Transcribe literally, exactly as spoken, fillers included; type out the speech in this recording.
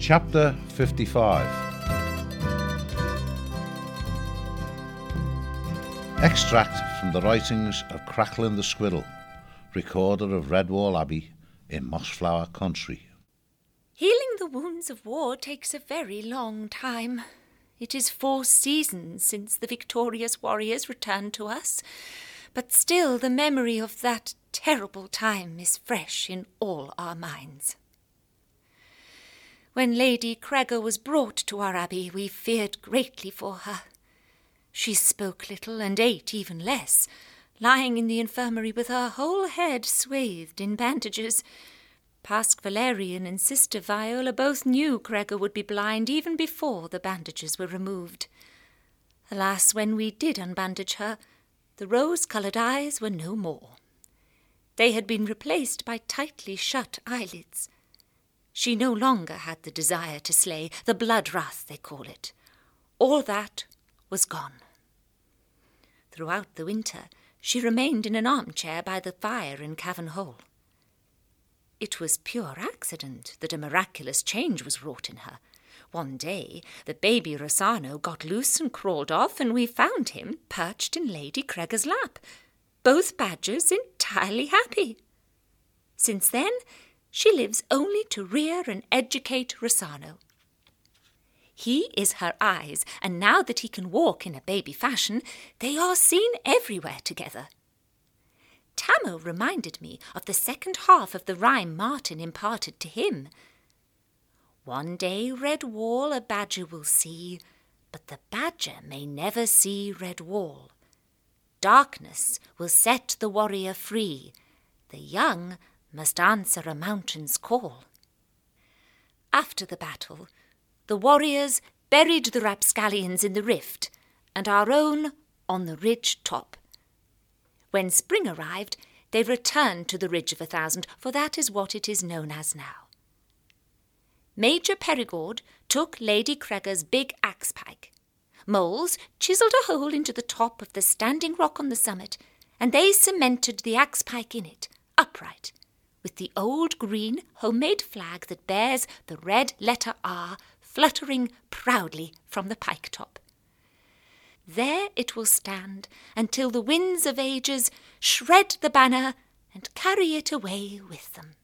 Chapter fifty-five. Extract from the writings of Cracklin the Squirrel, recorder of Redwall Abbey in Mossflower Country. Healing the wounds of war takes a very long time. It is four seasons since the victorious warriors returned to us, but still the memory of that terrible time is fresh in all our minds. When Lady Cregor was brought to our abbey, we feared greatly for her. She spoke little and ate even less, lying in the infirmary with her whole head swathed in bandages. Pask Valerian and Sister Viola both knew Cregor would be blind even before the bandages were removed. Alas, when we did unbandage her, the rose-coloured eyes were no more. They had been replaced by tightly shut eyelids. She no longer had the desire to slay, the blood wrath they call it. All that was gone. Throughout the winter, she remained in an armchair by the fire in Cavern Hole. It was pure accident that a miraculous change was wrought in her. One day, the baby Rossano got loose and crawled off, and we found him perched in Lady Cregor's lap, both badgers entirely happy. Since then, she lives only to rear and educate Rossano. He is her eyes, and now that he can walk in a baby fashion, they are seen everywhere together. Tammo reminded me of the second half of the rhyme Martin imparted to him. One day Redwall a badger will see, but the badger may never see Redwall. Darkness will set the warrior free, the young must answer a mountain's call. After the battle, the warriors buried the rapscallions in the rift, and our own on the ridge top. When spring arrived, they returned to the Ridge of a Thousand, for that is what it is known as now. Major Perigord took Lady Cregor's big axe-pike. Moles chiselled a hole into the top of the standing rock on the summit, and they cemented the axe-pike in it, upright, with the old green homemade flag that bears the red letter R fluttering proudly from the pike top. There it will stand until the winds of ages shred the banner and carry it away with them.